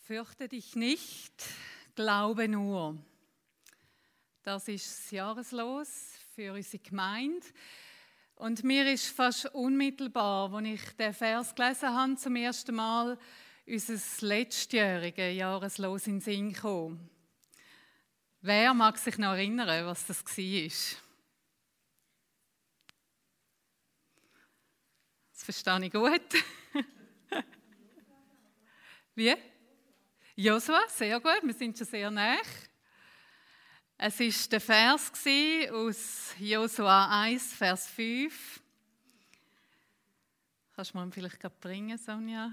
Fürchte dich nicht, glaube nur. Das ist das Jahreslos für unsere Gemeinde. Und mir ist fast unmittelbar, als ich den Vers gelesen habe, zum ersten Mal unser letztjähriges Jahreslos in den Sinn gekommen. Wer mag sich noch erinnern, was das war? Das verstehe ich gut. Wie? Josua, sehr gut, wir sind schon sehr nah. Es war der Vers aus Josua 1, Vers 5. Kannst du mir ihn vielleicht gerade bringen, Sonja?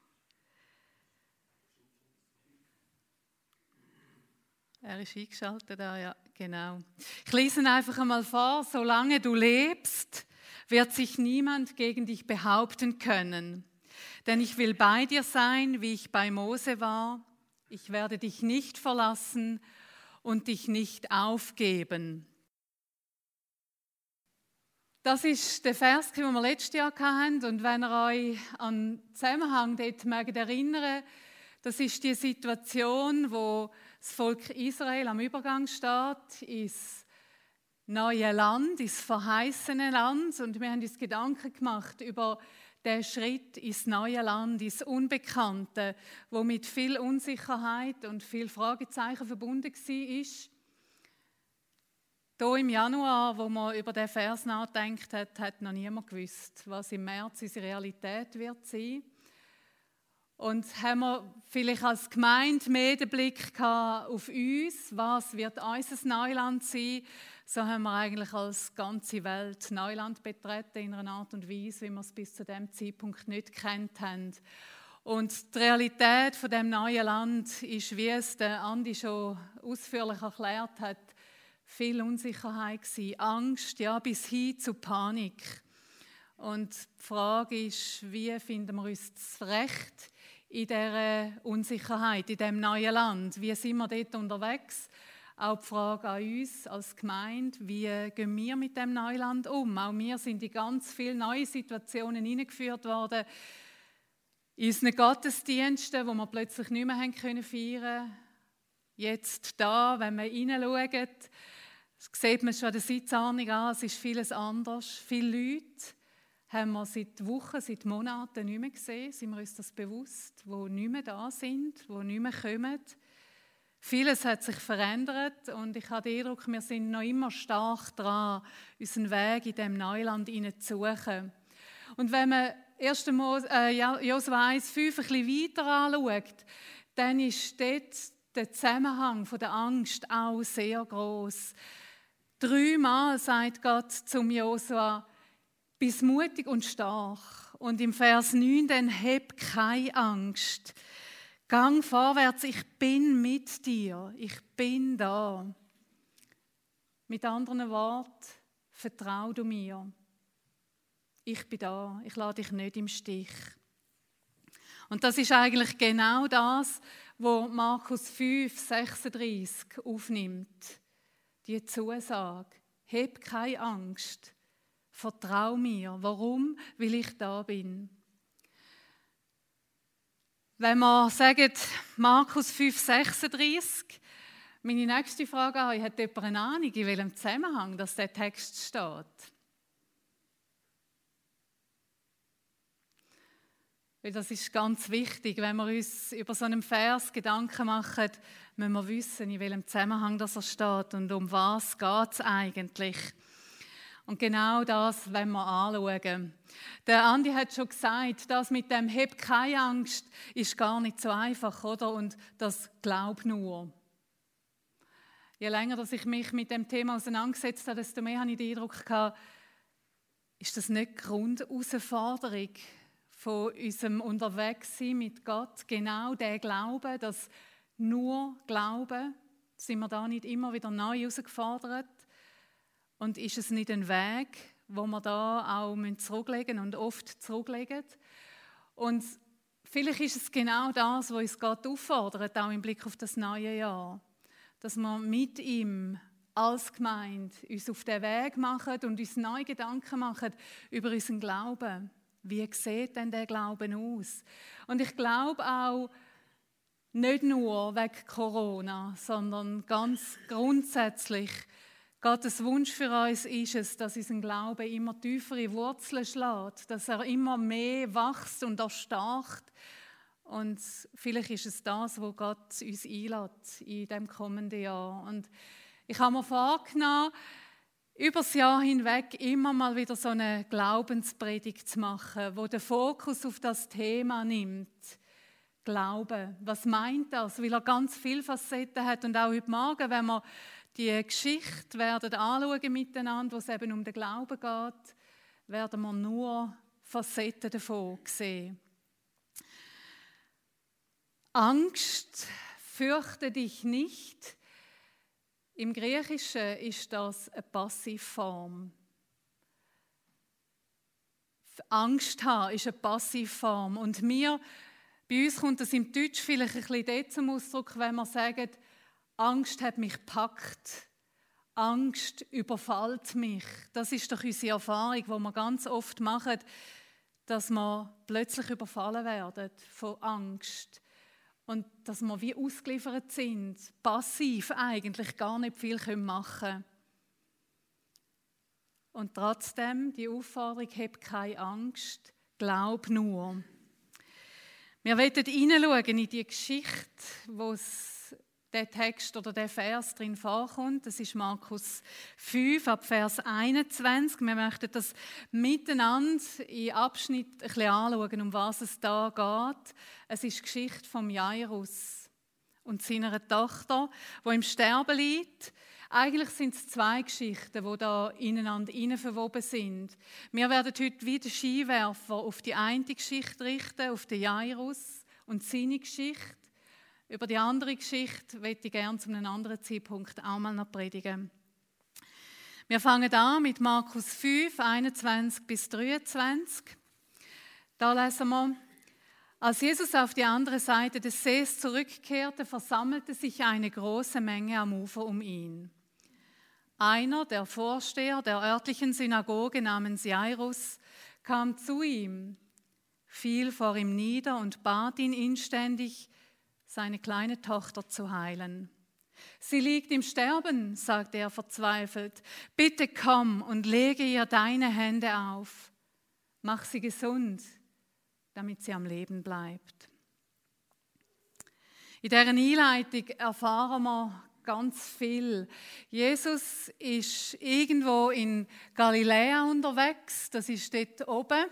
Er ist eingeschaltet da, ja, genau. Ich lese ihn einfach einmal vor. Solange du lebst, wird sich niemand gegen dich behaupten können. Denn ich will bei dir sein, wie ich bei Mose war. Ich werde dich nicht verlassen und dich nicht aufgeben. Das ist der Vers, den wir letztes Jahr hatten. Und wenn ihr euch an den Zusammenhang dort erinnern, das ist die Situation, wo das Volk Israel am Übergang steht ins neue Land, ins verheißene Land. Und wir haben uns Gedanken gemacht über den Schritt ins neue Land, ins Unbekannte, wo mit viel Unsicherheit und viel Fragezeichen verbunden war. Hier im Januar, wo man über den Vers nachdenkt hat noch niemand gewusst, was im März unsere Realität wird sein. Und haben wir vielleicht als Gemeinde mehr den Blick auf uns, was wird unser Neuland sein, so haben wir eigentlich als ganze Welt Neuland betreten in einer Art und Weise, wie wir es bis zu dem Zeitpunkt nicht gekannt haben. Und die Realität von dem neuen Land ist, wie es der Andi schon ausführlich erklärt hat, viel Unsicherheit gewesen, Angst, ja, bis hin zu Panik. Und die Frage ist, wie finden wir uns zurecht in dieser Unsicherheit, in diesem neuen Land? Wie sind wir dort unterwegs? Auch die Frage an uns als Gemeinde, wie gehen wir mit dem Neuland um? Auch wir sind in ganz viele neue Situationen hineingeführt worden, in unseren Gottesdiensten, wo wir plötzlich nicht mehr feiern können. Jetzt da, wenn wir hineinschauen, sieht man schon an der Sitzordnung an, es ist vieles anders. Viele Leute haben wir seit Wochen, seit Monaten nicht mehr gesehen, sind wir uns das bewusst, die nicht mehr da sind, die nicht mehr kommen. Vieles hat sich verändert und ich habe den Eindruck, wir sind noch immer stark dran, unseren Weg in diesem Neuland zu suchen. Und wenn man Josua 1,5 ein bisschen weiter anschaut, dann ist dort der Zusammenhang von der Angst auch sehr gross. 3-mal sagt Gott zum Josua: Bist mutig und stark. Und im Vers 9 dann: Hab keine Angst. Gang vorwärts, ich bin mit dir. Ich bin da. Mit anderen Worten, vertrau du mir. Ich bin da. Ich lasse dich nicht im Stich. Und das ist eigentlich genau das, was Markus 5,36 aufnimmt. Die Zusage. Hab keine Angst. Vertrau mir. Warum? Weil ich da bin. Wenn wir sagen, Markus 5,36, meine nächste Frage an euch: Hat jemand eine Ahnung, in welchem Zusammenhang dass der Text steht? Weil das ist ganz wichtig, wenn wir uns über so einen Vers Gedanken machen, müssen wir wissen, in welchem Zusammenhang das er steht und um was geht es eigentlich. Und genau das wollen wir anschauen. Der Andi hat schon gesagt, das mit dem «Hab keine Angst» ist gar nicht so einfach, oder? Und das «Glaub nur». Je länger dass ich mich mit dem Thema auseinandergesetzt habe, desto mehr habe ich den Eindruck gehabt, ist das nicht die Grundherausforderung von unserem Unterwegssein mit Gott? Genau der Glaube, das nur Glauben, sind wir da nicht immer wieder neu herausgefordert? Und ist es nicht ein Weg, wo wir da auch zurücklegen und oft zurücklegen? Und vielleicht ist es genau das, was uns Gott auffordert, auch im Blick auf das neue Jahr. Dass wir mit ihm als Gemeinde uns auf den Weg machen und uns neue Gedanken machen über unseren Glauben. Wie sieht denn der Glauben aus? Und ich glaube auch, Nicht nur wegen Corona, sondern ganz grundsätzlich. Gottes Wunsch für uns ist es, dass unser Glaube immer tiefere Wurzeln schlägt, dass er immer mehr wächst und erstarkt. Und vielleicht ist es das, wo Gott uns einlädt in dem kommenden Jahr. Und ich habe mir vorgenommen, über das Jahr hinweg immer mal wieder so eine Glaubenspredigt zu machen, wo den Fokus auf das Thema nimmt. Glauben. Was meint das? Weil er ganz viele Facetten hat. Und auch heute Morgen, wenn wir die Geschichte werden anschauen miteinander, wo es eben um den Glauben geht, werden wir nur Facetten davon sehen. Angst, fürchte dich nicht. Im Griechischen ist das eine Passivform. Angst haben ist eine Passivform. Und bei uns kommt das im Deutsch vielleicht ein bisschen dort zum Ausdruck, wenn wir sagen, Angst hat mich gepackt. Angst überfällt mich. Das ist doch unsere Erfahrung, die wir ganz oft machen, dass wir plötzlich überfallen werden von Angst. Und dass wir wie ausgeliefert sind, passiv eigentlich gar nicht viel machen können. Und trotzdem, die Aufforderung, hab keine Angst, glaub nur. Wir wollen hineinschauen in die Geschichte, wo der Text oder der Vers drin vorkommt. Das ist Markus 5, ab Vers 21. Wir möchten das miteinander in Abschnitt ein bisschen anschauen, um was es da geht. Es ist die Geschichte von Jairus und seiner Tochter, die im Sterben liegt. Eigentlich sind es zwei Geschichten, die da ineinander verwoben sind. Wir werden heute wie den Skiwerfer auf die eine Geschichte richten, auf den Jairus und seine Geschichte. Über die andere Geschichte möchte ich gerne zu einem anderen Zeitpunkt auch mal noch predigen. Wir fangen an mit Markus 5, 21 bis 23. Da lesen wir: Als Jesus auf die andere Seite des Sees zurückkehrte, versammelte sich eine große Menge am Ufer um ihn. Einer, der Vorsteher der örtlichen Synagoge namens Jairus, kam zu ihm, fiel vor ihm nieder und bat ihn inständig, seine kleine Tochter zu heilen. Sie liegt im Sterben, sagte er verzweifelt. Bitte komm und lege ihr deine Hände auf. Mach sie gesund, damit sie am Leben bleibt. In dieser Einleitung erfahren wir ganz viel. Jesus ist irgendwo in Galiläa unterwegs. Das ist dort oben.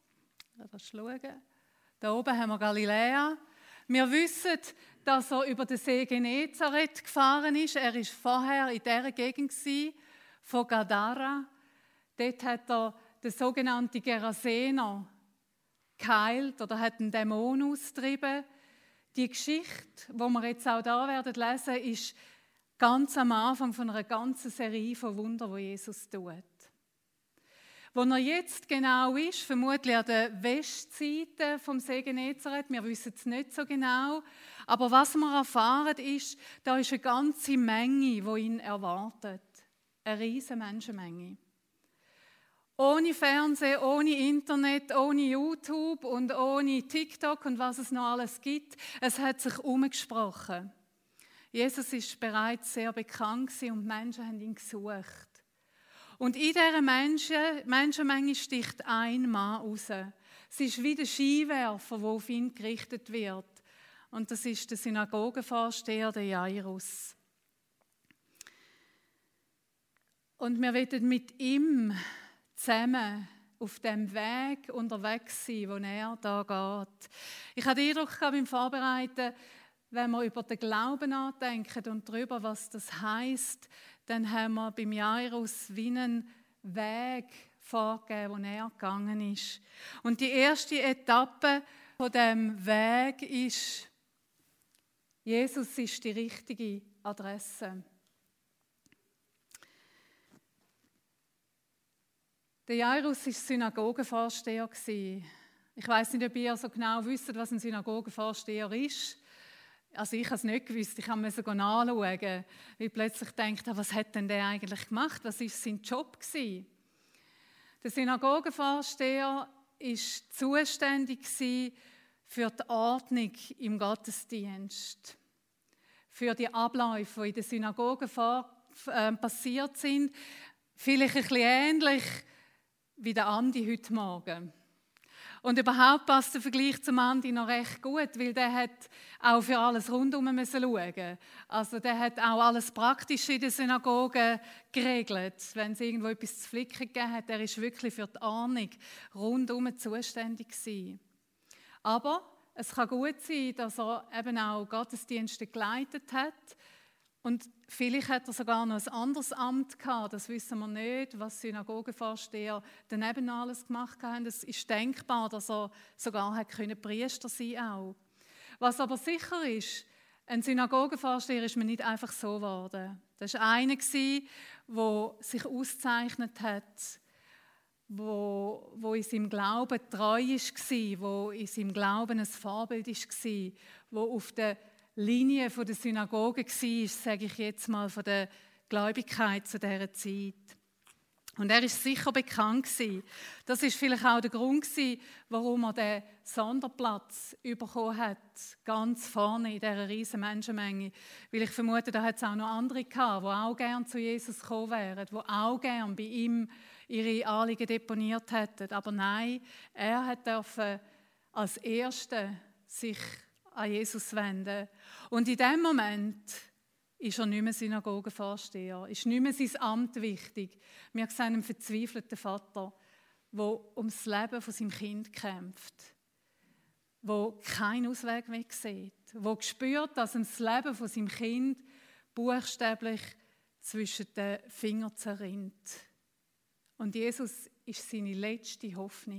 Da oben haben wir Galiläa. Wir wissen, dass er über den See Genezareth gefahren ist. Er war vorher in dieser Gegend von Gadara. Dort hat er den sogenannten Gerasener geheilt oder hat einen Dämon austrieben. Die Geschichte, die wir jetzt auch da werden lesen, ist ganz am Anfang von einer ganzen Serie von Wundern, die Jesus tut. Wo er jetzt genau ist, vermutlich an der Westseite vom See Genezareth, wir wissen es nicht so genau, aber was wir erfahren ist, da ist eine ganze Menge, die ihn erwartet. Eine riesige Menschenmenge. Ohne Fernsehen, ohne Internet, ohne YouTube und ohne TikTok und was es noch alles gibt, es hat sich herumgesprochen. Jesus ist bereits sehr bekannt und die Menschen haben ihn gesucht. Und in dieser Menschenmenge sticht ein Mann raus. Es ist wie der Skiwerfer, der auf ihn gerichtet wird. Und das ist der Synagogenvorsteher, der Jairus. Und wir wollen mit ihm zusammen auf dem Weg unterwegs sein, wo er da geht. Ich hatte den Eindruck beim Vorbereiten, wenn wir über den Glauben nachdenken und darüber, was das heisst, dann haben wir beim Jairus wie einen Weg vorgegeben, wo er gegangen ist. Und die erste Etappe von diesem Weg ist, Jesus ist die richtige Adresse. Der Jairus war Synagogenvorsteher. Ich weiss nicht, ob ihr so genau wisst, was ein Synagogenvorsteher ist. Also ich habe es nicht gewusst, ich musste nachschauen, weil ich plötzlich dachte, was hat denn der eigentlich gemacht, was war sein Job gewesen? Der Synagogenvorsteher war zuständig für die Ordnung im Gottesdienst, für die Abläufe, die in den Synagogen passiert sind. Vielleicht ein bisschen ähnlich wie der Andi heute Morgen. Und überhaupt passt der Vergleich zum Andi noch recht gut, weil der hat auch für alles rundum schauen. Also der hat auch alles Praktische in der Synagoge geregelt. Wenn es irgendwo etwas zu flicken gegeben hat, er ist wirklich für die Ordnung rundum zuständig gewesen. Aber es kann gut sein, dass er eben auch Gottesdienste geleitet hat. Und vielleicht hat er sogar noch ein anderes Amt gehabt, das wissen wir nicht, was Synagogenvorsteher daneben alles gemacht haben. Es ist denkbar, dass er sogar Priester sein konnte. Was aber sicher ist, ein Synagogenvorsteher ist mir nicht einfach so geworden. Das war einer, der sich ausgezeichnet hat, wo in seinem Glauben treu war, wo in seinem Glauben ein Vorbild war, wo auf der Linie von der Synagoge war, sage ich jetzt mal, von der Gläubigkeit zu dieser Zeit. Und er ist sicher bekannt gewesen. Das ist vielleicht auch der Grund gewesen, warum er den Sonderplatz bekommen hat, ganz vorne in dieser riesen Menschenmenge. Weil ich vermute, da hat es auch noch andere gehabt, die auch gerne zu Jesus gekommen wären, die auch gerne bei ihm ihre Anliegen deponiert hätten. Aber nein, er durfte als Erster sich an Jesus wenden. Und in dem Moment ist er nicht mehr Synagogenvorsteher, ist nicht mehr sein Amt wichtig. Wir sehen einen verzweifelten Vater, der ums Leben von seinem Kind kämpft, der keinen Ausweg mehr sieht, der spürt, dass ihm das Leben von seinem Kind buchstäblich zwischen den Fingern zerrinnt. Und Jesus ist seine letzte Hoffnung.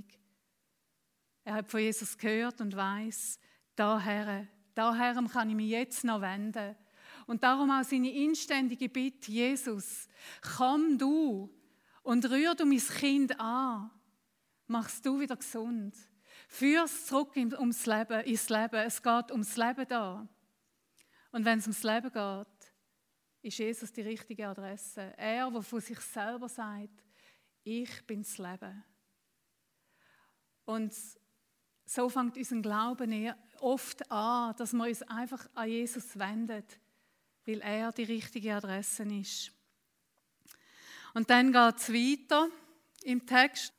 Er hat von Jesus gehört und weiss, daher kann ich mich jetzt noch wenden. Und darum auch seine inständige Bitte, Jesus, komm du und rühr du mein Kind an. Machst du wieder gesund. Führ es zurück ins Leben. Es geht ums Leben da. Und wenn es ums Leben geht, ist Jesus die richtige Adresse. Er, der von sich selber sagt, ich bin das Leben. Und so fängt unser Glauben oft an, dass wir uns einfach an Jesus wenden, weil er die richtige Adresse ist. Und dann geht es weiter im Text.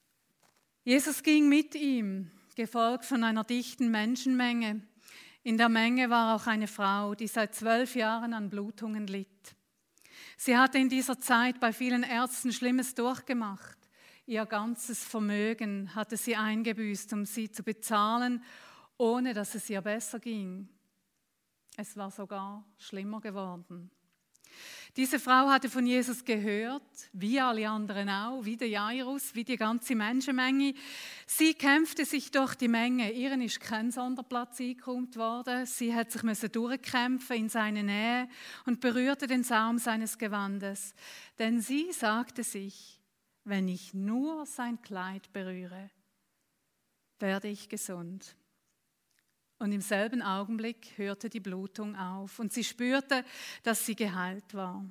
Jesus ging mit ihm, gefolgt von einer dichten Menschenmenge. In der Menge war auch eine Frau, die seit 12 Jahren an Blutungen litt. Sie hatte in dieser Zeit bei vielen Ärzten Schlimmes durchgemacht. Ihr ganzes Vermögen hatte sie eingebüßt, um sie zu bezahlen, ohne dass es ihr besser ging. Es war sogar schlimmer geworden. Diese Frau hatte von Jesus gehört, wie alle anderen auch, wie der Jairus, wie die ganze Menschenmenge. Sie kämpfte sich durch die Menge. Ihren ist kein Sonderplatz eingeräumt worden. Sie hat sich durchkämpfen in seine Nähe und berührte den Saum seines Gewandes. Denn sie sagte sich, wenn ich nur sein Kleid berühre, werde ich gesund. Und im selben Augenblick hörte die Blutung auf und sie spürte, dass sie geheilt war.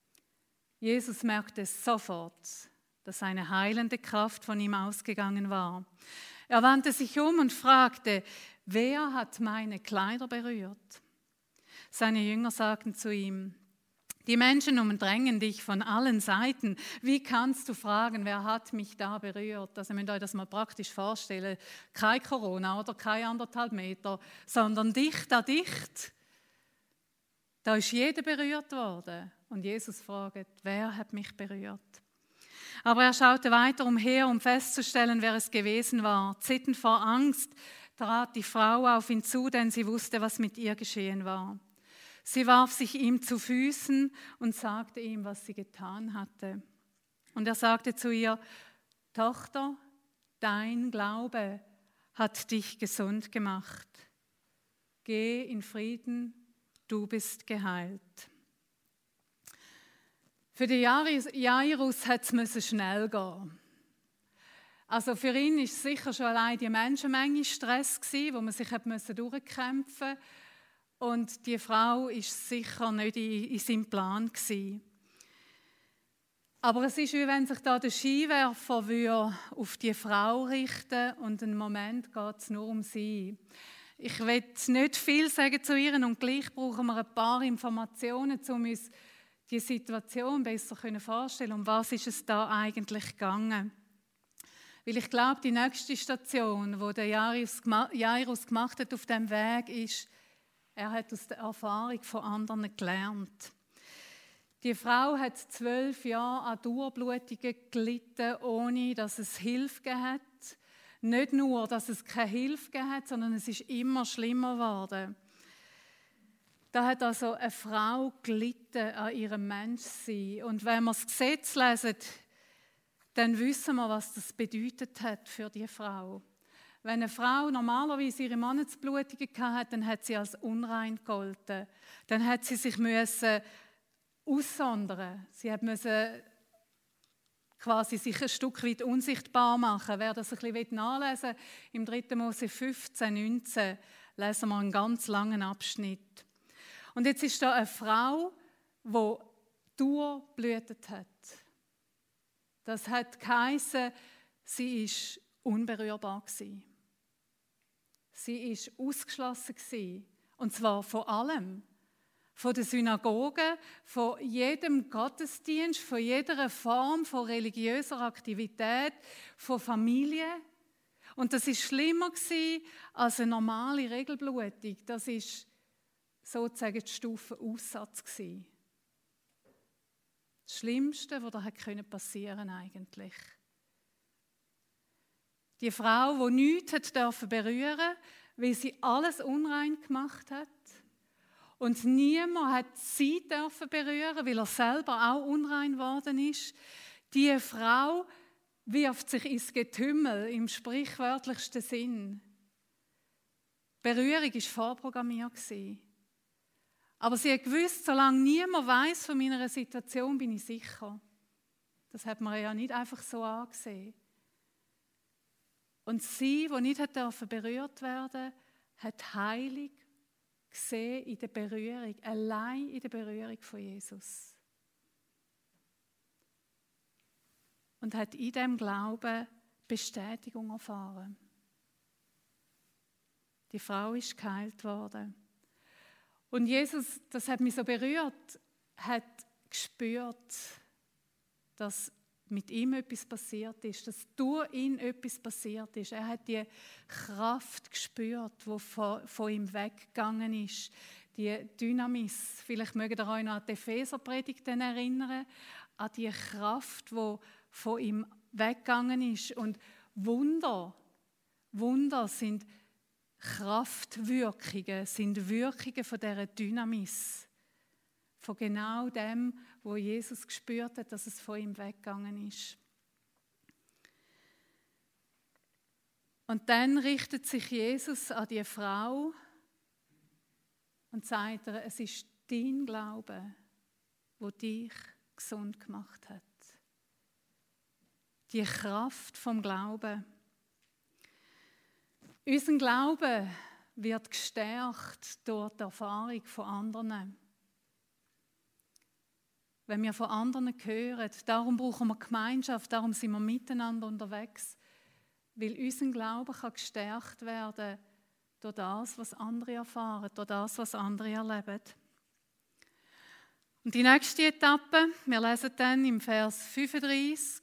Jesus merkte sofort, dass eine heilende Kraft von ihm ausgegangen war. Er wandte sich um und fragte, wer hat meine Kleider berührt? Seine Jünger sagten zu ihm, die Menschen umdrängen dich von allen Seiten. Wie kannst du fragen, wer hat mich da berührt? Also, ihr müsst euch das mal praktisch vorstellen. Kein Corona oder kein 1,5 Meter, sondern dicht an dicht. Da ist jeder berührt worden. Und Jesus fragt, wer hat mich berührt? Aber er schaute weiter umher, um festzustellen, wer es gewesen war. Zitternd vor Angst trat die Frau auf ihn zu, denn sie wusste, was mit ihr geschehen war. Sie warf sich ihm zu Füßen und sagte ihm, was sie getan hatte. Und er sagte zu ihr, Tochter, dein Glaube hat dich gesund gemacht. Geh in Frieden, du bist geheilt. Für den Jairus musste es schnell gehen. Also für ihn war es sicher schon allein die Menschenmenge Stress gewesen, wo man sich durchkämpfen musste. Und die Frau war sicher nicht in seinem Plan gewesen. Aber es ist, wie wenn sich da der Scheinwerfer auf die Frau richten und einen Moment geht es nur um sie. Ich will nicht viel sagen zu ihr und gleich brauchen wir ein paar Informationen, um uns die Situation besser vorstellen. Um was ist es da eigentlich gegangen? Weil ich glaube, die nächste Station, die der Jairus gemacht hat auf dem Weg, ist, er hat aus der Erfahrung von anderen gelernt. Die Frau hat 12 Jahre an Durchblutungen gelitten, ohne dass es Hilfe gegeben hat. Nicht nur, dass es keine Hilfe gegeben hat, sondern es ist immer schlimmer geworden. Da hat also eine Frau gelitten an ihrem Menschsein. Und wenn wir das Gesetz lesen, dann wissen wir, was das bedeutet hat für die Frau. Wenn eine Frau normalerweise ihre Monatsblutungen hatte, dann hat sie als unrein gegolten. Dann hat sie sich aussondern. Sie musste quasi sich ein Stück weit unsichtbar machen. Wer das ein bisschen nachlesen will, im 3. Mose 15, 19 lesen wir einen ganz langen Abschnitt. Und jetzt ist da eine Frau, die durchblutet hat. Das hat geheissen, sie war unberührbar gewesen. Sie war ausgeschlossen gewesen. Und zwar von allem. Von der Synagoge, von jedem Gottesdienst, von jeder Form von religiöser Aktivität, von Familie. Und das war schlimmer als eine normale Regelblutung. Das war sozusagen die Stufe Aussatz. Das Schlimmste, was da passieren eigentlich. Die Frau, die nichts berühren durfte, weil sie alles unrein gemacht hat. Und niemand hat sie berühren, weil er selber auch unrein geworden ist. Die Frau wirft sich ins Getümmel im sprichwörtlichsten Sinn. Berührung war vorprogrammiert. Aber sie hat gewusst, solange niemand weiss von meiner Situation, bin ich sicher. Das hat man ja nicht einfach so angesehen. Und sie, die nicht berührt werden durfte, hat Heilung gesehen in der Berührung, allein in der Berührung von Jesus. Und hat in diesem Glauben Bestätigung erfahren. Die Frau ist geheilt worden. Und Jesus, das hat mich so berührt, hat gespürt, dass mit ihm etwas passiert ist, dass durch ihn etwas passiert ist. Er hat die Kraft gespürt, die von ihm weggegangen ist. Die Dynamis. Vielleicht mögt ihr euch noch an die Epheser-Predigt erinnern, an die Kraft, die von ihm weggegangen ist. Und Wunder sind Kraftwirkungen, sind Wirkungen von dieser Dynamis. Von genau dem, wo Jesus gespürt hat, dass es von ihm weggegangen ist. Und dann richtet sich Jesus an die Frau und sagt ihr, es ist dein Glaube, wo dich gesund gemacht hat. Die Kraft vom Glauben. Unser Glaube wird gestärkt durch die Erfahrung von anderen. Wenn wir von anderen hören, darum brauchen wir Gemeinschaft, darum sind wir miteinander unterwegs. Weil unser Glaube kann gestärkt werden durch das, was andere erfahren, durch das, was andere erleben. Und die nächste Etappe, wir lesen dann im Vers 35.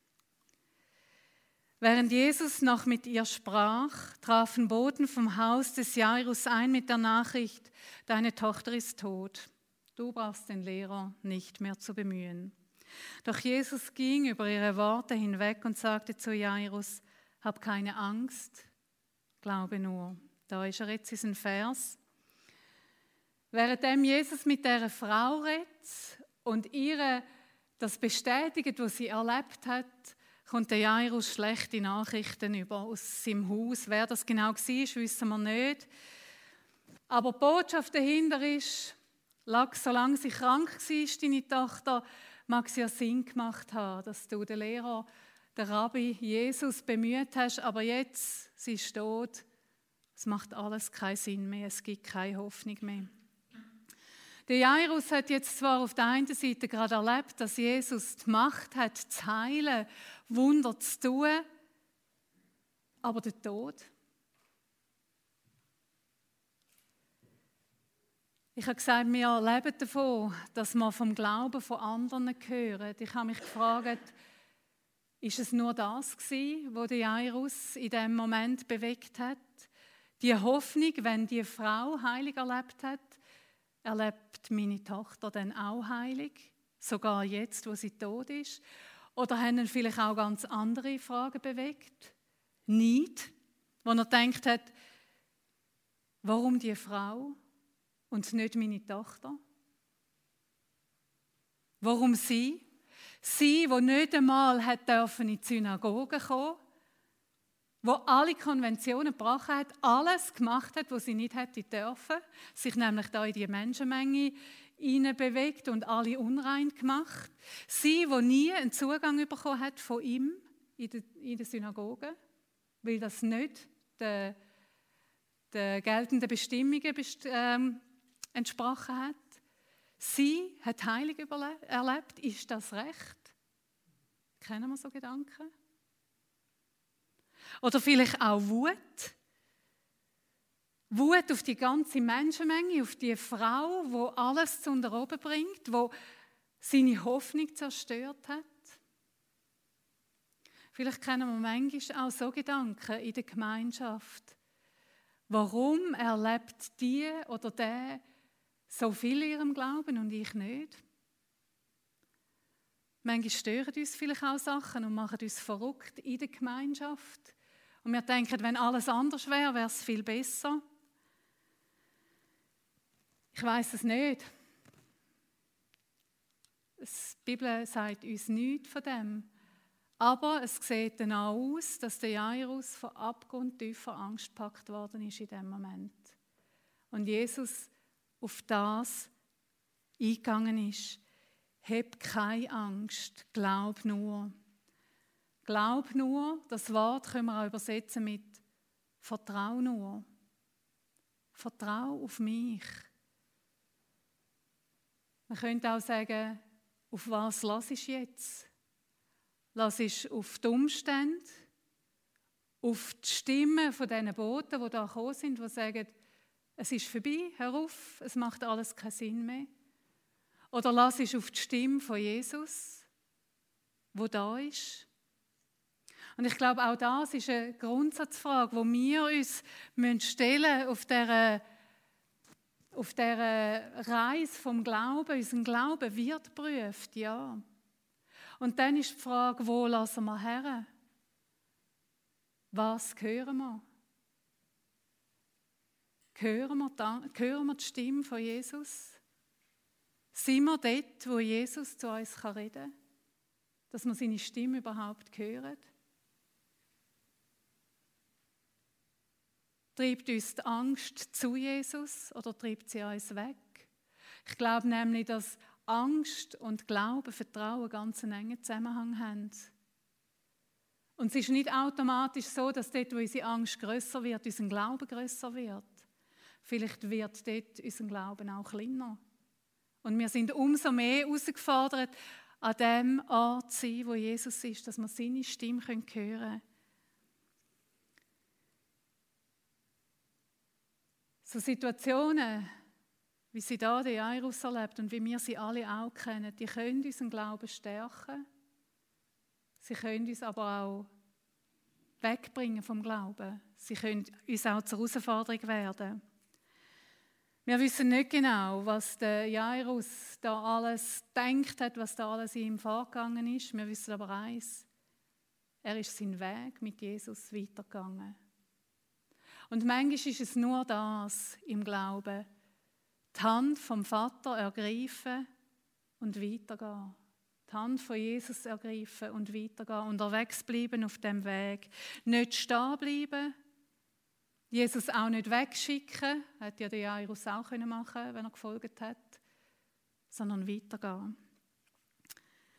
Während Jesus noch mit ihr sprach, trafen Boten vom Haus des Jairus ein mit der Nachricht, deine Tochter ist tot. Du brauchst den Lehrer nicht mehr zu bemühen. Doch Jesus ging über ihre Worte hinweg und sagte zu Jairus, hab keine Angst, glaube nur. Da ist jetzt ein Vers. Währenddem Jesus mit dieser Frau redet und ihr das bestätigt, was sie erlebt hat, kommt der Jairus schlechte Nachrichten über aus seinem Haus. Wer das genau war, wissen wir nicht. Aber die Botschaft dahinter ist, solange sie krank war, deine Tochter, mag es ja Sinn gemacht haben, dass du den Lehrer, den Rabbi Jesus bemüht hast, aber jetzt, sie ist tot, es macht alles keinen Sinn mehr, es gibt keine Hoffnung mehr. Der Jairus hat jetzt zwar auf der einen Seite gerade erlebt, dass Jesus die Macht hat, zu heilen, Wunder zu tun, aber der Tod. Ich habe gesagt, wir leben davon, dass wir vom Glauben von anderen hören. Ich habe mich gefragt, ist es nur das gewesen, was der Jairus in diesem Moment bewegt hat? Die Hoffnung, wenn die Frau heilig erlebt hat, erlebt meine Tochter dann auch heilig? Sogar jetzt, wo sie tot ist? Oder haben ihn vielleicht auch ganz andere Fragen bewegt? Neid, wo er gedacht hat, warum die Frau und nicht meine Tochter? Warum sie? Sie, die nicht einmal in die Synagoge kommen, die alle Konventionen gebrochen hat, alles gemacht hat, was sie nicht hätte dürfen, sich nämlich da in die Menschenmenge hineinbewegt und alle unrein gemacht. Sie, die nie einen Zugang bekommen hat von ihm in der Synagoge, weil das nicht den geltenden Bestimmungen entsprochen hat. Sie hat Heilung erlebt. Ist das recht? Kennen wir so Gedanken? Oder vielleicht auch Wut. Wut auf die ganze Menschenmenge, auf die Frau, die alles zu unter oben bringt, die seine Hoffnung zerstört hat. Vielleicht kennen wir manchmal auch so Gedanken in der Gemeinschaft. Warum erlebt die oder der so viel in ihrem Glauben und ich nicht? Manchmal stören uns vielleicht auch Sachen und machen uns verrückt in der Gemeinschaft. Und wir denken, wenn alles anders wäre, wäre es viel besser. Ich weiß es nicht. Die Bibel sagt uns nichts von dem. Aber es sieht dann auch aus, dass der Jairus von abgrundtiefer Angst gepackt worden ist in dem Moment. Und Jesus auf das eingegangen ist. Hab keine Angst, glaub nur. Glaub nur, das Wort können wir auch übersetzen mit Vertrau nur. Vertrau auf mich. Man könnte auch sagen, auf was lass ich jetzt? Lass ich auf die Umstände, auf die Stimmen von diesen Boten, die da gekommen sind, die sagen, es ist vorbei, hör auf, es macht alles keinen Sinn mehr. Oder lass ich auf die Stimme von Jesus, wo da ist. Und ich glaube, auch das ist eine Grundsatzfrage, die wir uns stellen auf dieser Reise vom Glauben. Unser Glauben wird geprüft, ja. Und dann ist die Frage, wo lassen wir her? Was hören wir? Hören wir die Stimme von Jesus? Sind wir dort, wo Jesus zu uns reden kann? Dass wir seine Stimme überhaupt hören? Treibt uns die Angst zu Jesus oder treibt sie uns weg? Ich glaube nämlich, dass Angst und Glauben, Vertrauen ganz einen engen Zusammenhang haben. Und es ist nicht automatisch so, dass dort, wo unsere Angst grösser wird, unser Glaube grösser wird. Vielleicht wird dort unser Glauben auch kleiner. Und wir sind umso mehr herausgefordert, an dem Ort zu sein, wo Jesus ist, dass wir seine Stimme hören können. So Situationen, wie sie da der Jairus erlebt und wie wir sie alle auch kennen, die können unseren Glauben stärken. Sie können uns aber auch wegbringen vom Glauben. Sie können uns auch zur Herausforderung werden. Wir wissen nicht genau, was der Jairus da alles gedacht hat, was da alles in ihm vorgegangen ist. Wir wissen aber eins: Er ist seinen Weg mit Jesus weitergegangen. Und manchmal ist es nur das im Glauben: die Hand vom Vater ergreifen und weitergehen. Die Hand von Jesus ergreifen und weitergehen. Unterwegs bleiben auf dem Weg. Nicht stehen bleiben. Jesus auch nicht wegschicken. Hätte ja der Jairus auch machen können, wenn er gefolgt hat. Sondern weitergehen.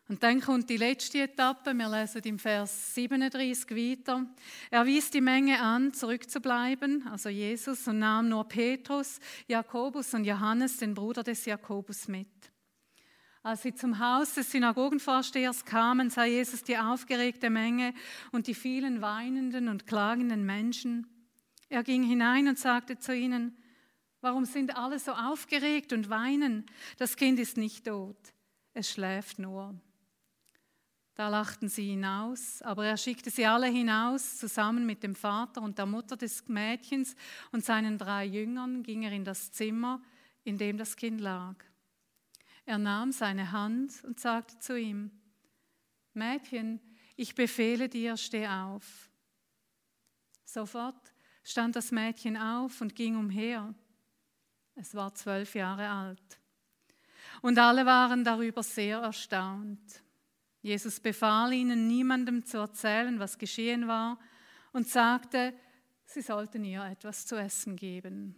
Und dann kommt die letzte Etappe, wir lesen im Vers 37 weiter. Er wies die Menge an, zurückzubleiben, also Jesus, und nahm nur Petrus, Jakobus und Johannes, den Bruder des Jakobus, mit. Als sie zum Haus des Synagogenvorstehers kamen, sah Jesus die aufgeregte Menge und die vielen weinenden und klagenden Menschen. Er ging hinein und sagte zu ihnen: Warum sind alle so aufgeregt und weinen? Das Kind ist nicht tot, es schläft nur. Da lachten sie ihn aus, aber er schickte sie alle hinaus, zusammen mit dem Vater und der Mutter des Mädchens und seinen 3 Jüngern ging er in das Zimmer, in dem das Kind lag. Er nahm seine Hand und sagte zu ihm: Mädchen, ich befehle dir, steh auf. Sofort stand das Mädchen auf und ging umher. Es war 12 Jahre alt. Und alle waren darüber sehr erstaunt. Jesus befahl ihnen, niemandem zu erzählen, was geschehen war, und sagte, sie sollten ihr etwas zu essen geben.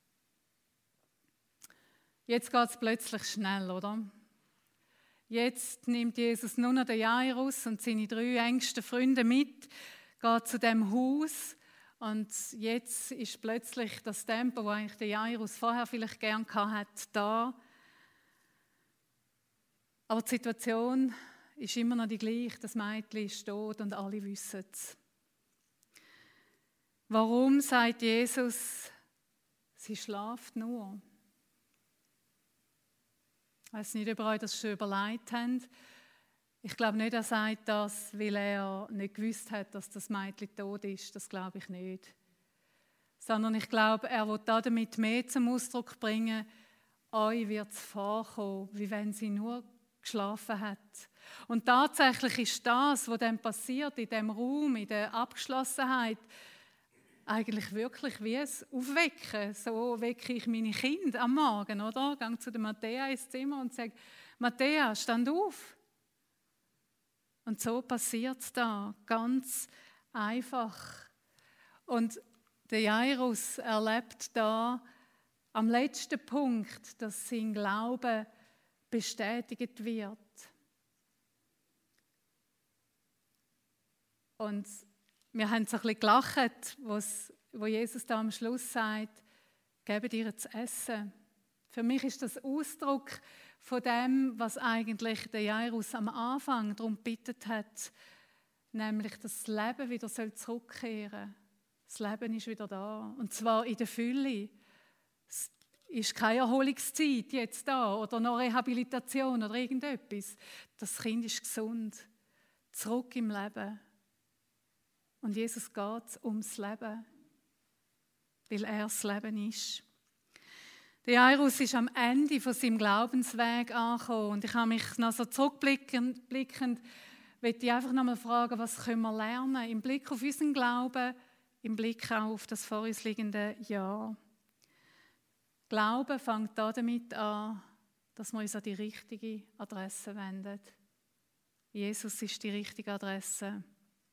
Jetzt geht es plötzlich schnell, oder? Jetzt nimmt Jesus nur noch den Jairus und seine 3 engsten Freunde mit, geht zu dem Haus und jetzt ist plötzlich das Tempo, das eigentlich der Jairus vorher vielleicht gern hatte, da. Aber die Situation ist immer noch die gleiche. Das Mädchen ist tot und alle wissen es. Warum sagt Jesus, sie schlaft nur? Ich weiß nicht, ob ihr euch das schon überlegt habt. Ich glaube nicht, er sagt das, weil er nicht gewusst hat, dass das Mädchen tot ist. Das glaube ich nicht. Sondern ich glaube, er will damit mehr zum Ausdruck bringen, euch wird es vorkommen, wie wenn sie nur geschlafen hat. Und tatsächlich ist das, was dann passiert in dem Raum, in der Abgeschlossenheit, eigentlich wirklich wie es Aufwecken. So wecke ich meine Kinder am Morgen, oder? Ich gehe zu der Matthäa ins Zimmer und sage: Matthäa, stand auf. Und so passiert es da, ganz einfach. Und der Jairus erlebt da am letzten Punkt, dass sein Glaube bestätigt wird. Und wir haben so ein bisschen gelacht, wo Jesus da am Schluss sagt, gebt ihr zu essen. Für mich ist das Ausdruck von dem, was eigentlich der Jairus am Anfang darum gebeten hat, nämlich, dass das Leben wieder zurückkehren soll. Das Leben ist wieder da, und zwar in der Fülle. Es ist keine Erholungszeit jetzt da oder noch Rehabilitation oder irgendetwas. Das Kind ist gesund, zurück im Leben. Und Jesus geht ums Leben, weil er das Leben ist. Der Jairus ist am Ende von seinem Glaubensweg angekommen. Und ich habe mich noch so zurückblickend, möchte ich einfach noch mal fragen, was können wir lernen im Blick auf unseren Glauben, im Blick auch auf das vor uns liegende Jahr. Glauben fängt damit an, dass wir uns an die richtige Adresse wenden. Jesus ist die richtige Adresse.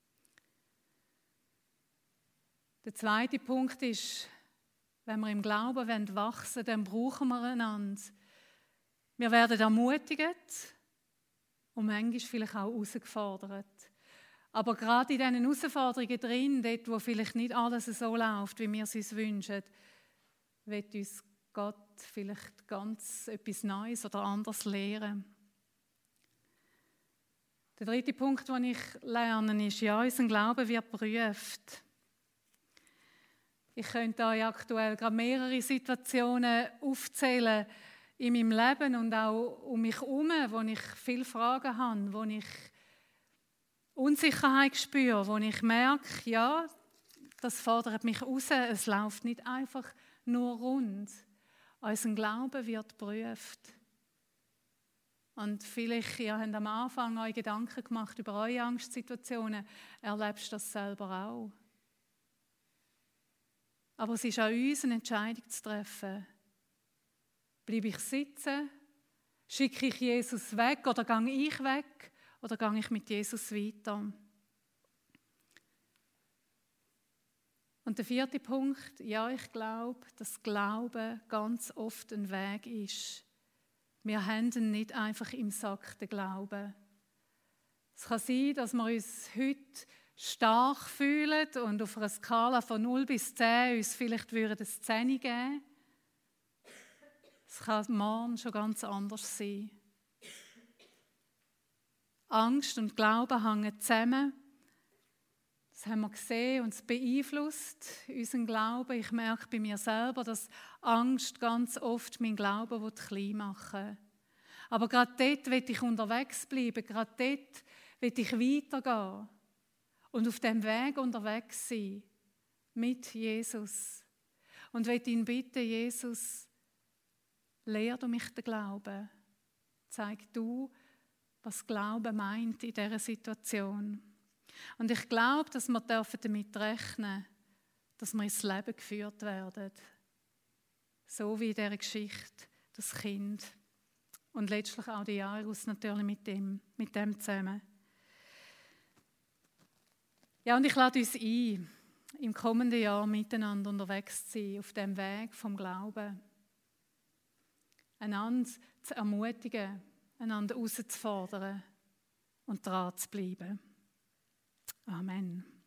Der zweite Punkt ist, wenn wir im Glauben wachsen wollen, dann brauchen wir einander. Wir werden ermutigt und manchmal vielleicht auch herausgefordert. Aber gerade in diesen Herausforderungen drin, dort, wo vielleicht nicht alles so läuft, wie wir es uns wünschen, wird uns Gott vielleicht ganz etwas Neues oder anderes lehren. Der dritte Punkt, den ich lerne, ist, ja, unser Glaube wird geprüft. Ich könnte euch aktuell gerade mehrere Situationen aufzählen in meinem Leben und auch um mich herum, wo ich viele Fragen habe, wo ich Unsicherheit spüre, wo ich merke, ja, das fordert mich raus, es läuft nicht einfach nur rund. Unser Glaube wird geprüft. Und vielleicht, ihr habt am Anfang euch Gedanken gemacht über eure Angstsituationen, erlebst du das selber auch. Aber es ist an uns, eine Entscheidung zu treffen. Bleibe ich sitzen? Schicke ich Jesus weg oder gehe ich weg? Oder gehe ich mit Jesus weiter? Und der vierte Punkt, ja, ich glaube, dass Glauben ganz oft ein Weg ist. Wir haben ihn nicht einfach im Sack, den Glauben. Es kann sein, dass wir uns heute stark fühlen und auf einer Skala von 0 bis 10 uns vielleicht eine 10 geben. Es kann morgen schon ganz anders sein. Angst und Glauben hängen zusammen. Das haben wir gesehen und es beeinflusst unseren Glauben. Ich merke bei mir selber, dass Angst ganz oft meinen Glauben klein machen will. Aber gerade dort will ich unterwegs bleiben, gerade dort will ich weitergehen und auf dem Weg unterwegs sein mit Jesus. Und will ihn bitten, Jesus, lehr du mich den Glauben. Zeig du, was Glauben meint in dieser Situation. Und ich glaube, dass wir damit rechnen dürfen, dass wir ins Leben geführt werden. So wie in dieser Geschichte, das Kind. Und letztlich auch die Jairus natürlich mit dem zusammen. Ja, und ich lade uns ein, im kommenden Jahr miteinander unterwegs zu sein, auf dem Weg vom Glauben. Einander zu ermutigen, einander herauszufordern und dran zu bleiben. Amen.